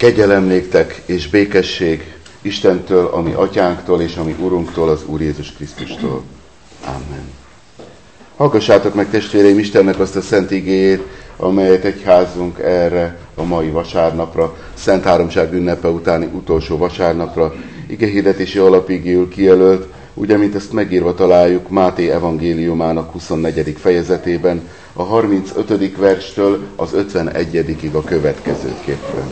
Kegyelem néktek és békesség Istentől, ami atyánktól és ami Urunktól, az Úr Jézus Krisztustól. Amen. Hallgassátok meg, testvéreim, Istennek azt a szent igéjét, amelyet egyházunk erre a mai vasárnapra, Szent Háromság ünnepe utáni utolsó vasárnapra igehirdetési alapigéül kijelölt, ugye, mint ezt megírva találjuk Máté evangéliumának 24. fejezetében, a 35. verstől az 51. a következőképpen.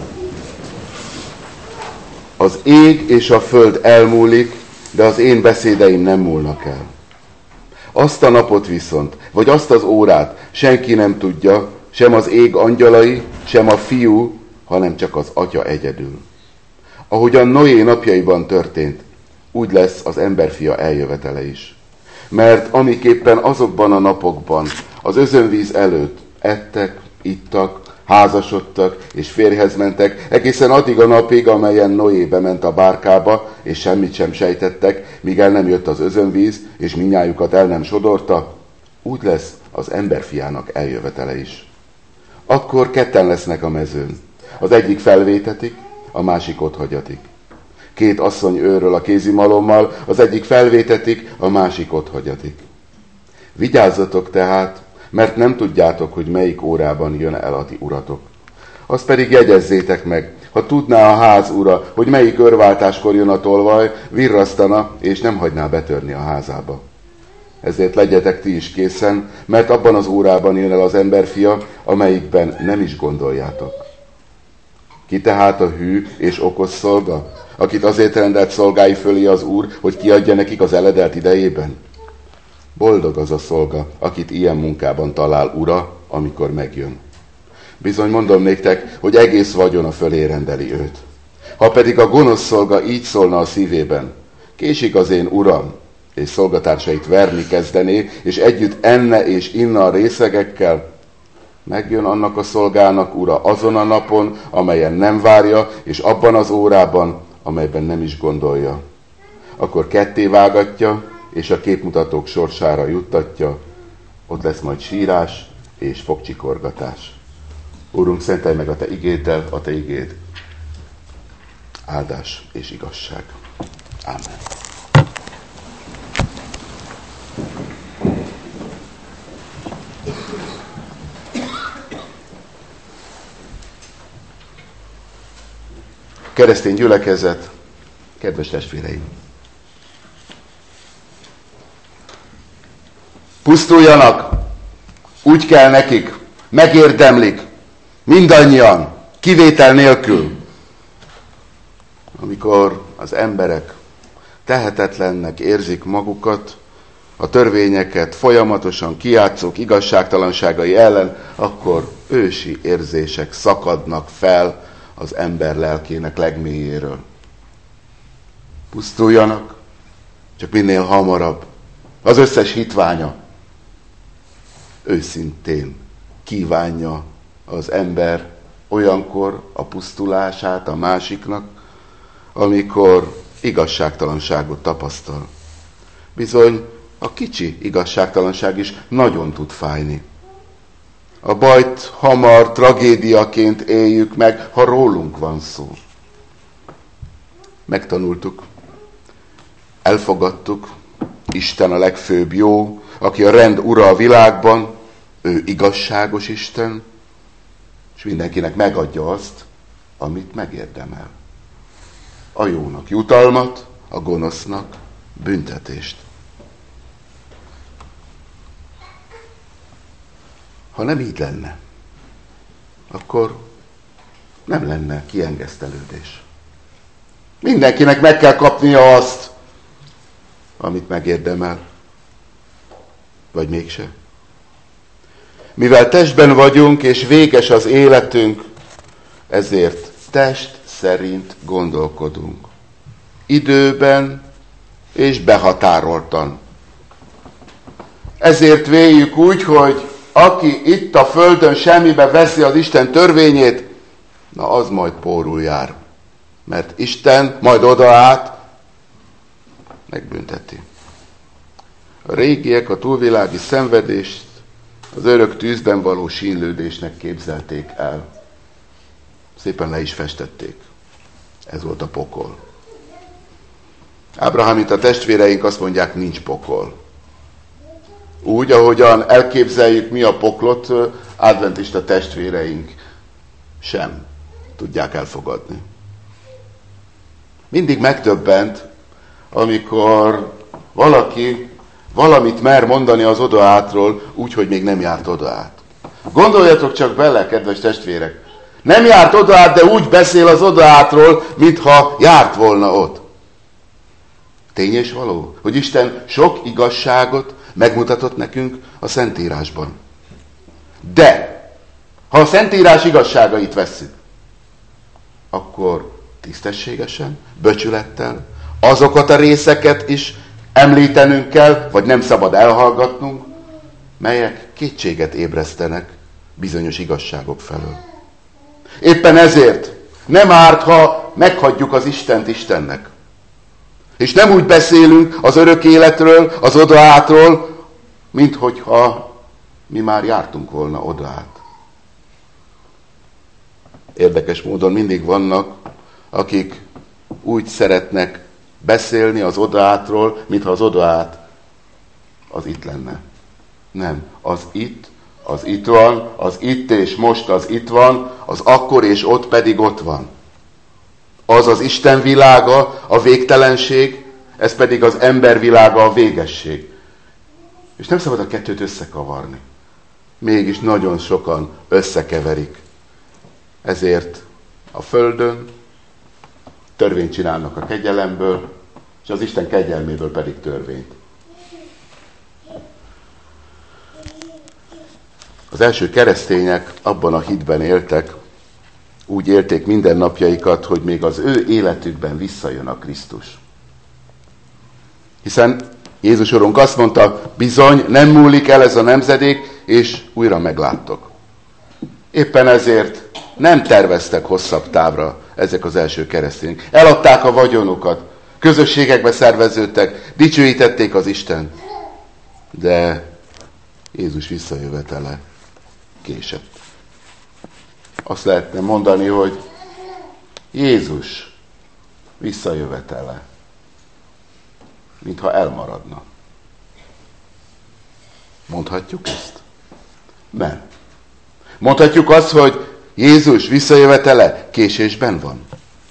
Az ég és a föld elmúlik, de az én beszédeim nem múlnak el. Azt a napot viszont, vagy azt az órát senki nem tudja, sem az ég angyalai, sem a fiú, hanem csak az atya egyedül. Ahogyan Noé napjaiban történt, úgy lesz az emberfia eljövetele is. Mert amiképpen azokban a napokban, az özönvíz előtt ettek, ittak, házasodtak és férjhez mentek, egészen addig a napig, amelyen Noé bement a bárkába, és semmit sem sejtettek, míg el nem jött az özönvíz, és mindnyájukat el nem sodorta, úgy lesz az emberfiának eljövetele is. Akkor ketten lesznek a mezőn. Az egyik felvétetik, a másik otthagyatik. Két asszony őröl a kézimalommal, az egyik felvétetik, a másik otthagyatik. Vigyázzatok tehát, mert nem tudjátok, hogy melyik órában jön el a ti uratok. Azt pedig jegyezzétek meg, ha tudná a ház ura, hogy melyik örváltáskor jön a tolvaj, virrasztana, és nem hagyná betörni a házába. Ezért legyetek ti is készen, mert abban az órában jön el az emberfia, amelyikben nem is gondoljátok. Ki tehát a hű és okos szolga, akit azért rendelt szolgái fölé az Úr, hogy kiadja nekik az eledelt idejében? Boldog az a szolga, akit ilyen munkában talál ura, amikor megjön. Bizony mondom néktek, hogy egész vagyona fölé rendeli őt. Ha pedig a gonosz szolga így szólna a szívében, késik az én uram, és szolgatársait verni kezdené, és együtt enne és inna a részegekkel, megjön annak a szolgának ura azon a napon, amelyen nem várja, és abban az órában, amelyben nem is gondolja. Akkor ketté vágatja, és a képmutatók sorsára juttatja, ott lesz majd sírás és fogcsikorgatás. Úrunk, szentelj meg a te igéddel, a te igéd. Áldás és igazság. Ámen. Keresztény gyülekezet, kedves testvéreim! Pusztuljanak, úgy kell nekik, megérdemlik, mindannyian, kivétel nélkül. Amikor az emberek tehetetlennek érzik magukat, a törvényeket folyamatosan kijátszók igazságtalanságai ellen, akkor ősi érzések szakadnak fel az ember lelkének legmélyéről. Pusztuljanak, csak minél hamarabb. Az összes hitványa őszintén kívánja az ember olyankor a pusztulását a másiknak, amikor igazságtalanságot tapasztal. Bizony, a kicsi igazságtalanság is nagyon tud fájni. A bajt hamar tragédiaként éljük meg, ha rólunk van szó. Megtanultuk, elfogadtuk, Isten a legfőbb jó, aki a rend ura a világban, ő igazságos Isten, és mindenkinek megadja azt, amit megérdemel. A jónak jutalmat, a gonosznak büntetést. Ha nem így lenne, akkor nem lenne kiengesztelődés. Mindenkinek meg kell kapnia azt, amit megérdemel. Vagy mégse. Mivel testben vagyunk, és véges az életünk, ezért test szerint gondolkodunk. Időben és behatároltan. Ezért véljük úgy, hogy aki itt a földön semmibe veszi az Isten törvényét, na az majd pórul jár. Mert Isten majd oda át megbünteti. A régiek a túlvilági szenvedést az örök tűzben való sínlődésnek képzelték el. szépen le is festették. Ez volt a pokol. Ábrahámita testvéreink azt mondják, nincs pokol. Úgy, ahogyan elképzeljük mi a poklot, adventista testvéreink sem tudják elfogadni. Mindig megdöbbent, amikor valaki valamit mer mondani az odaátról, úgy, hogy még nem járt odaát. Gondoljatok csak bele, kedves testvérek! Nem járt odaát, de úgy beszél az odaátról, mintha járt volna ott. Tény és való, hogy Isten sok igazságot megmutatott nekünk a Szentírásban. De, ha a Szentírás igazságait vesszük, akkor tisztességesen, becsülettel, azokat a részeket is említenünk kell, vagy nem szabad elhallgatnunk, melyek kétséget ébresztenek bizonyos igazságok felől. Éppen ezért nem árt, ha meghagyjuk az Istent Istennek. És nem úgy beszélünk az örök életről, az odaátról, mint hogyha mi már jártunk volna odaát. Érdekes módon mindig vannak, akik úgy szeretnek beszélni az odaátról, mintha az odaát az itt lenne. Nem, az itt van, az itt és most az itt van, az akkor és ott pedig ott van. Az az Isten világa, a végtelenség, ez pedig az ember világa, a végesség. És nem szabad a kettőt összekavarni. Mégis nagyon sokan összekeverik. Ezért a földön törvényt csinálnak a kegyelemből, és az Isten kegyelméből pedig törvényt. Az első keresztények abban a hitben éltek, úgy élték mindennapjaikat, hogy még az ő életükben visszajön a Krisztus. Hiszen Jézus Urunk azt mondta, bizony, nem múlik el ez a nemzedék, és újra megláttok. Éppen ezért nem terveztek hosszabb távra ezek az első keresztények. Eladták a vagyonukat, közösségekbe szerveződtek, dicsőítették az Istent. De Jézus visszajövetele késett. Azt lehetne mondani, hogy Jézus visszajövetele, mintha elmaradna. Mondhatjuk ezt? Nem. Mondhatjuk azt, hogy Jézus visszajövetele késésben van.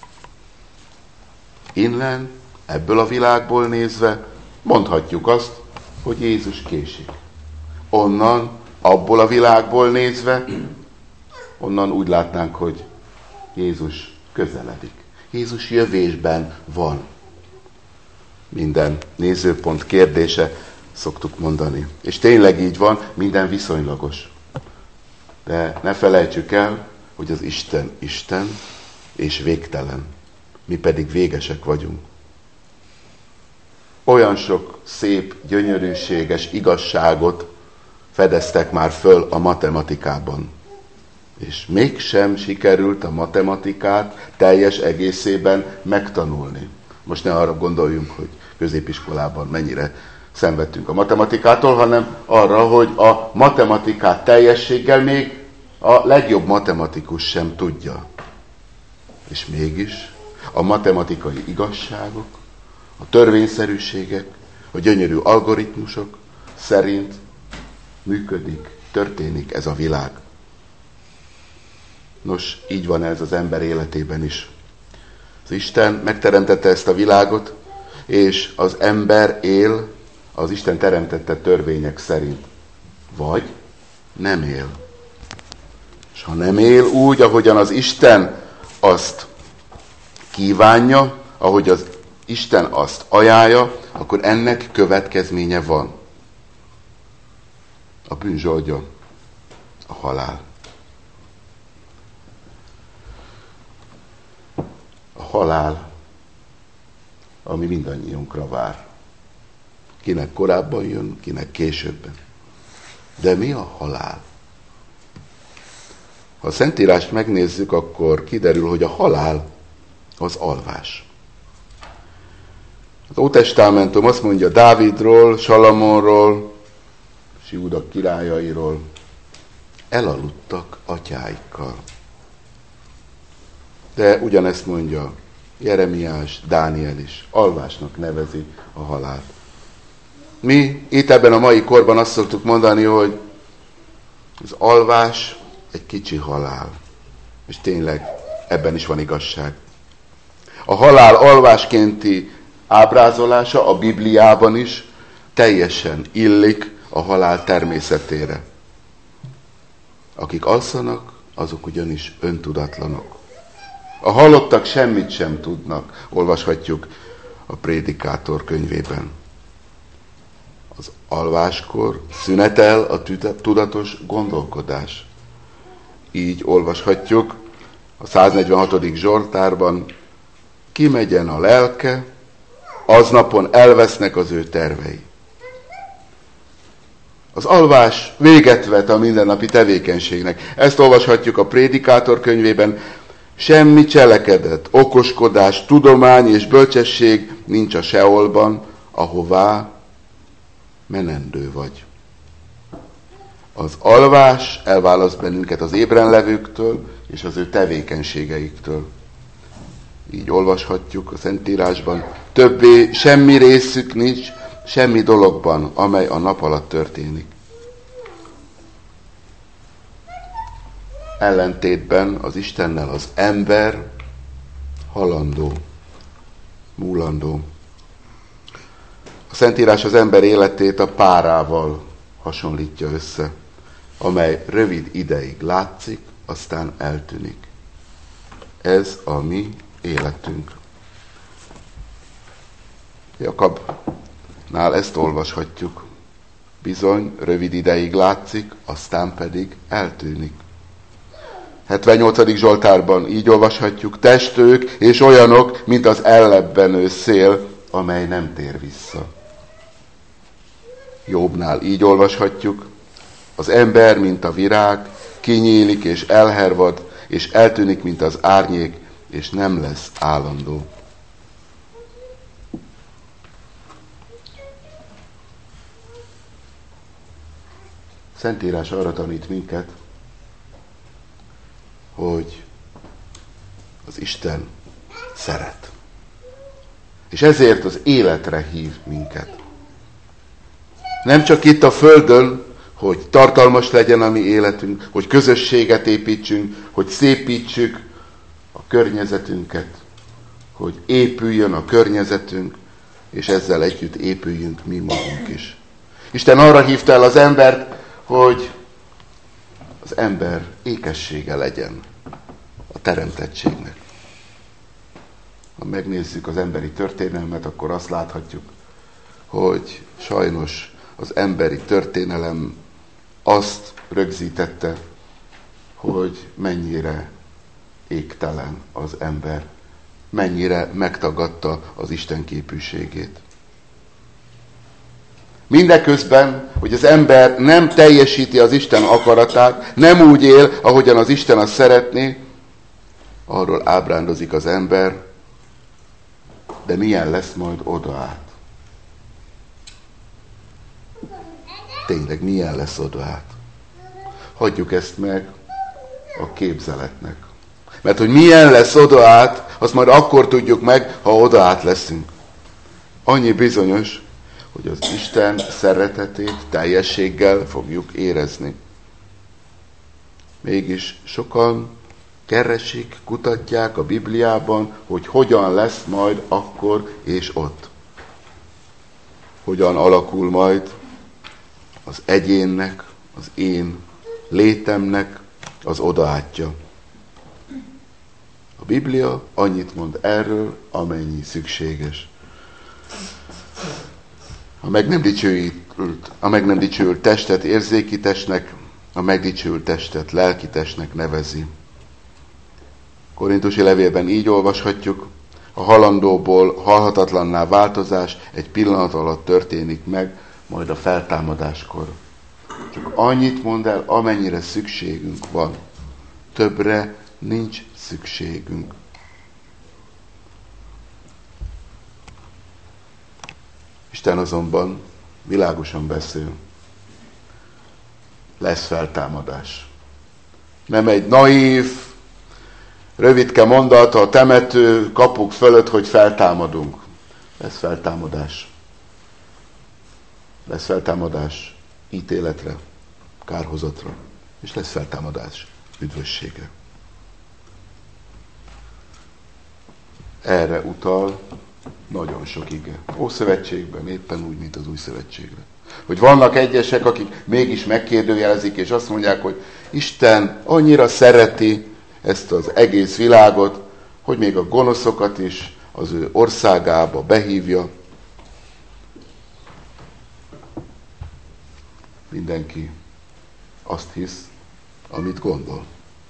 Innen, ebből a világból nézve mondhatjuk azt, hogy Jézus késik. Onnan, abból a világból nézve, onnan úgy látnánk, hogy Jézus közeledik. Jézus jövésben van. Minden nézőpont kérdése, szoktuk mondani. És tényleg így van, minden viszonylagos. De ne felejtsük el, hogy az Isten Isten és végtelen. Mi pedig végesek vagyunk. Olyan sok szép, gyönyörűséges igazságot fedeztek már föl a matematikában. És mégsem sikerült a matematikát teljes egészében megtanulni. Most ne arra gondoljunk, hogy középiskolában mennyire szenvedtünk a matematikától, hanem arra, hogy a matematikát teljességgel még a legjobb matematikus sem tudja. És mégis a matematikai igazságok, a törvényszerűségek, a gyönyörű algoritmusok szerint működik, történik ez a világ. Nos, így van ez az ember életében is. Az Isten megteremtette ezt a világot, és az ember él az Isten teremtette törvények szerint. Vagy nem él. És ha nem él úgy, ahogyan az Isten azt kívánja, ahogy az Isten azt ajánlja, akkor ennek következménye van. A bűnzsoldja, a halál. A halál, ami mindannyiunkra vár. Kinek korábban jön, kinek későbben. De mi a halál? Ha a Szentírást megnézzük, akkor kiderül, hogy a halál az alvás. Az Ótestamentum azt mondja Dávidról, Salamonról, és Júda királyairól, elaludtak atyáikkal. De ugyanezt mondja Jeremiás, Dániel is. Alvásnak nevezi a halált. Mi itt ebben a mai korban azt szoktuk mondani, hogy az alvás egy kicsi halál. És tényleg ebben is van igazság. A halál alváskénti ábrázolása a Bibliában is teljesen illik a halál természetére. Akik alszanak, azok ugyanis öntudatlanok. A halottak semmit sem tudnak, olvashatjuk a Prédikátor könyvében. Az alváskor szünetel a tudatos gondolkodás. Így olvashatjuk a 146. Zsoltárban, kimegyen a lelke, aznapon elvesznek az ő tervei. Az alvás véget vet a mindennapi tevékenységnek. Ezt olvashatjuk a Prédikátor könyvében. Semmi cselekedet, okoskodás, tudomány és bölcsesség nincs a Seolban, ahová menendő vagy. Az alvás elválaszt bennünket az ébrenlevőktől és az ő tevékenységeiktől. Így olvashatjuk a Szentírásban. Többé semmi részük nincs, semmi dologban, amely a nap alatt történik. Ellentétben az Istennel az ember halandó, múlandó. A Szentírás az ember életét a párával hasonlítja össze, amely rövid ideig látszik, aztán eltűnik. Ez a mi életünk. Jakabnál ezt olvashatjuk. Bizony, rövid ideig látszik, aztán pedig eltűnik. 78. Zsoltárban így olvashatjuk, testők és olyanok, mint az ellebbenő szél, amely nem tér vissza. Jobbnál így olvashatjuk, az ember, mint a virág, kinyílik és elhervad, és eltűnik, mint az árnyék, és nem lesz állandó. Szentírás arra tanít minket, hogy az Isten szeret. És ezért az életre hív minket. Nem csak itt a Földön, hogy tartalmas legyen a mi életünk, hogy közösséget építsünk, hogy szépítsük a környezetünket, hogy épüljön a környezetünk, és ezzel együtt épüljünk mi magunk is. Isten arra hívta el az embert, hogy az ember ékessége legyen a teremtettségnek. Ha megnézzük az emberi történelmet, akkor azt láthatjuk, hogy sajnos az emberi történelem azt rögzítette, hogy mennyire égtelen az ember, mennyire megtagadta az Isten képűségét. Mindeközben, hogy az ember nem teljesíti az Isten akaratát, nem úgy él, ahogyan az Isten azt szeretné, arról ábrándozik az ember, de milyen lesz majd odaát? Tényleg milyen lesz odaát? Hagyjuk ezt meg a képzeletnek. Mert hogy milyen lesz odaát, azt majd akkor tudjuk meg, ha odaát leszünk. Annyi bizonyos, hogy az Isten szeretetét teljességgel fogjuk érezni. Mégis sokan keresik, kutatják a Bibliában, hogy hogyan lesz majd akkor és ott. Hogyan alakul majd az egyénnek, az én létemnek az odaátja. A Biblia annyit mond erről, amennyi szükséges. A meg nem dicsőült testet érzéki testnek, a megdicsőült testet lelki testnek nevezi. Korintusi levélben így olvashatjuk, a halandóból halhatatlanná változás egy pillanat alatt történik meg, majd a feltámadáskor. Csak annyit mond el, amennyire szükségünk van. Többre nincs szükségünk. Isten azonban világosan beszél. Lesz feltámadás. Nem egy naív, rövidke mondat a temető kapuk fölött, hogy feltámadunk. Lesz feltámadás. Lesz feltámadás ítéletre, kárhozatra, és lesz feltámadás üdvösségre. Erre utal nagyon sok ige. Ószövetségben éppen úgy, mint az Új Szövetségben. Hogy vannak egyesek, akik mégis megkérdőjelezik, és azt mondják, hogy Isten annyira szereti ezt az egész világot, hogy még a gonoszokat is az ő országába behívja. Mindenki azt hisz, amit gondol.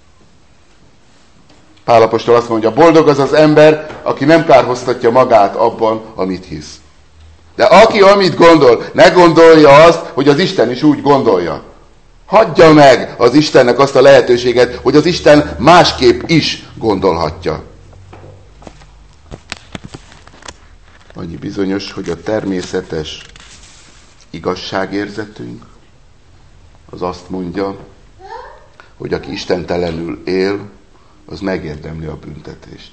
Pál apostol azt mondja, boldog az az ember, aki nem kárhoztatja magát abban, amit hisz. De aki amit gondol, ne gondolja azt, hogy az Isten is úgy gondolja. Hagyja meg az Istennek azt a lehetőséget, hogy az Isten másképp is gondolhatja. Annyi bizonyos, hogy a természetes igazságérzetünk az azt mondja, hogy aki istentelenül él, az megérdemli a büntetést.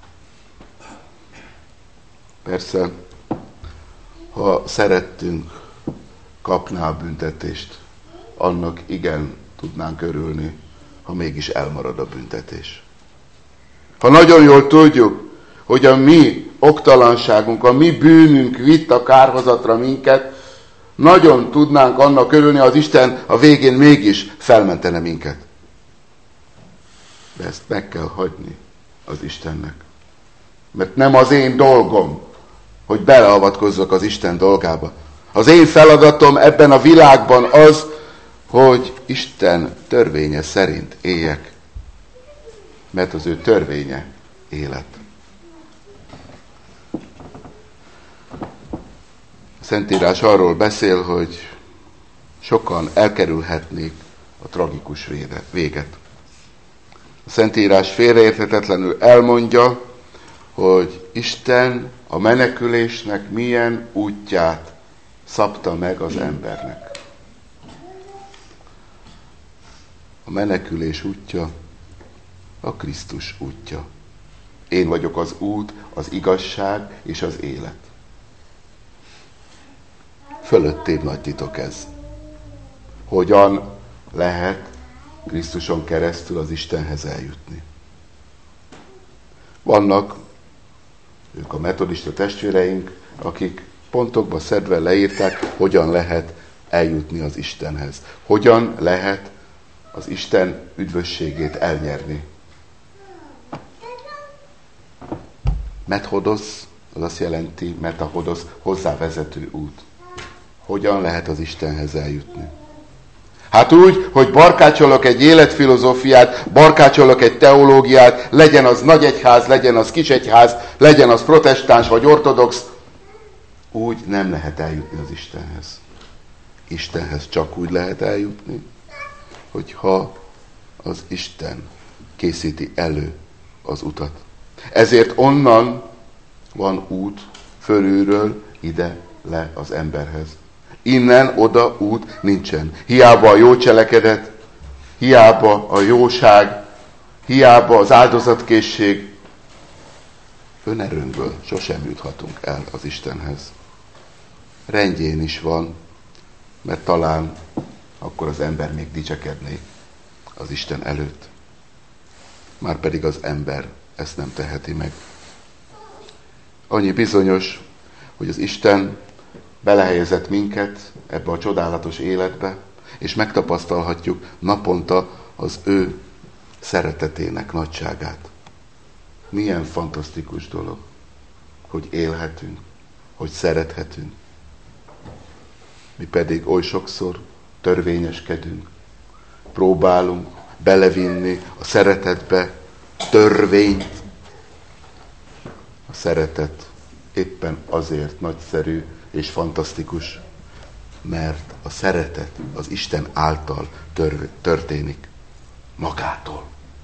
Persze, ha szerettünk, kapná a büntetést, annak igen tudnánk örülni, ha mégis elmarad a büntetés. Ha nagyon jól tudjuk, hogy a mi oktalanságunk, a mi bűnünk vitt a kárhozatra minket, nagyon tudnánk annak örülni, az Isten a végén mégis felmentene minket. De ezt meg kell hagyni az Istennek. Mert nem az én dolgom, hogy beleavatkozzak az Isten dolgába. Az én feladatom ebben a világban az, hogy Isten törvénye szerint éljek. Mert az ő törvénye élet. A Szentírás arról beszél, hogy sokan elkerülhetnék a tragikus véget. A Szentírás félreérthetetlenül elmondja, hogy Isten a menekülésnek milyen útját szabta meg az embernek. A menekülés útja a Krisztus útja. Én vagyok az út, az igazság és az élet. Fölöttébb nagy titok ez. Hogyan lehet Krisztuson keresztül az Istenhez eljutni? Vannak ők a metodista testvéreink, akik pontokba szedve leírták, hogyan lehet eljutni az Istenhez. Hogyan lehet az Isten üdvösségét elnyerni. Methodos, az azt jelenti, metahodos, hozzávezető út. Hogyan lehet az Istenhez eljutni? Hát úgy, hogy barkácsolok egy életfilozófiát, barkácsolok egy teológiát, legyen az nagy egyház, legyen az kis egyház, legyen az protestáns vagy ortodox, úgy nem lehet eljutni az Istenhez. Istenhez csak úgy lehet eljutni, hogyha az Isten készíti elő az utat. Ezért onnan van út fölülről ide le az emberhez. Innen oda út nincsen. Hiába a jó cselekedet, hiába a jóság, hiába az áldozatkészség, önerőnkből sosem juthatunk el az Istenhez. Rendjén is van, mert talán akkor az ember még dicsekedné az Isten előtt. Márpedig az ember ezt nem teheti meg. Annyi bizonyos, hogy az Isten belehelyezett minket ebbe a csodálatos életbe, és megtapasztalhatjuk naponta az ő szeretetének nagyságát. Milyen fantasztikus dolog, hogy élhetünk, hogy szerethetünk. Mi pedig oly sokszor törvényeskedünk, próbálunk belevinni a szeretetbe törvényt. A szeretet éppen azért nagyszerű és fantasztikus, mert a szeretet az Isten által történik, magától.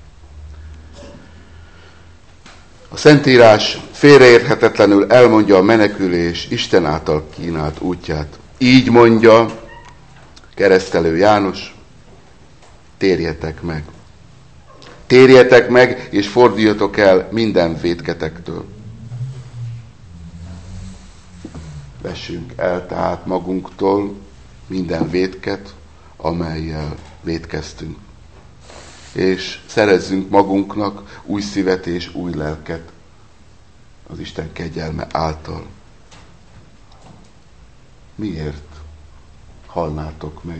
A Szentírás félreérthetetlenül elmondja a menekülés Isten által kínált útját. Így mondja keresztelő János, térjetek meg. Térjetek meg, és forduljatok el minden vétketektől. Vessünk el tehát magunktól minden vétket, amellyel vétkeztünk. És szerezzünk magunknak új szívet és új lelket az Isten kegyelme által. Miért halnátok meg?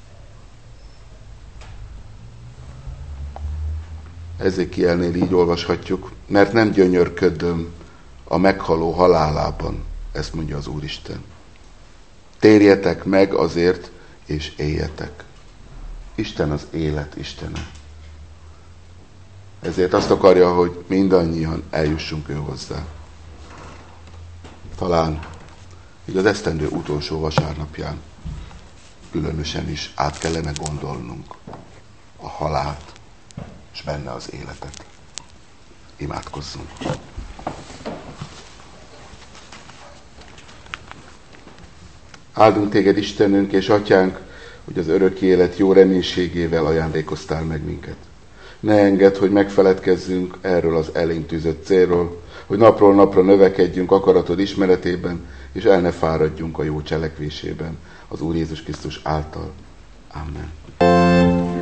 Ezékielnél így olvashatjuk, mert nem gyönyörködöm a meghaló halálában, ezt mondja az Úristen. Térjetek meg azért, és éljetek. Isten az élet Istene. Ezért azt akarja, hogy mindannyian eljussunk ő hozzá. Talán így az esztendő utolsó vasárnapján különösen is át kellene gondolnunk a halált, és benne az életet. Imádkozzunk! Áldunk téged, Istenünk és Atyánk, hogy az örök élet jó reménységével ajándékoztál meg minket. Ne engedd, hogy megfeledkezzünk erről az elénk tűzött célról, hogy napról napra növekedjünk akaratod ismeretében, és el ne fáradjunk a jó cselekvésében az Úr Jézus Krisztus által. Amen.